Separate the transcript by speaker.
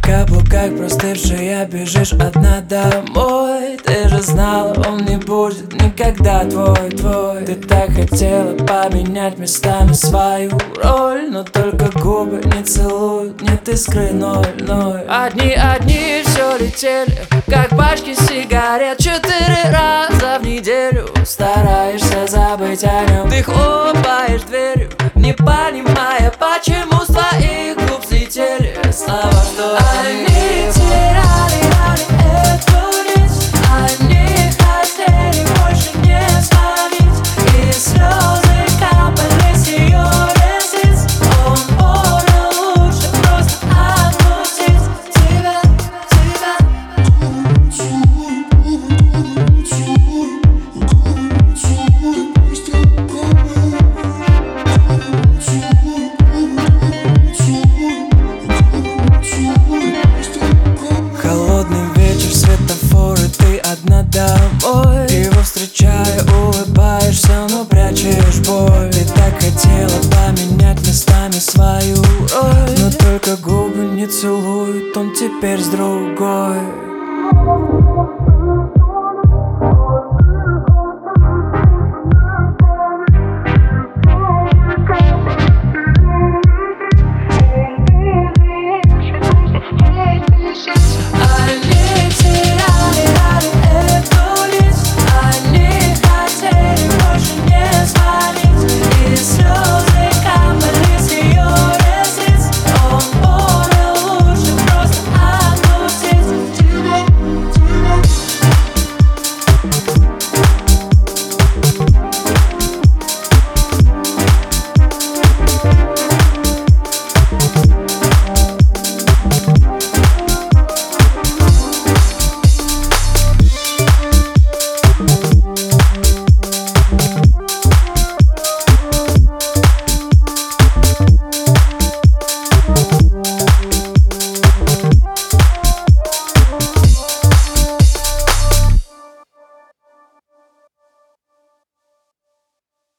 Speaker 1: каблуках простывшая бежишь одна домой. Ты же знала, он не будет никогда твой. Ты так хотела поменять местами свою роль, но только губы не целуют, нет искры ноль. Одни все летели, как пачки сигарет. 4 раза в неделю стараешься забыть о нем. Ты хлопаешь дверью, не понимая, почему с твоих губ слетели слова, что они теряли эту нить. Они хотели больше не звонить, и слезы капали с ее ресниц. Он понял, лучше просто отпустить тебя. Холодный вечер, светофоры, ты одна домой. Его встречая, улыбаешься, но прячешь боль. Ты так хотела поменять местами свою роль, но только губы не целуют, он теперь с другой.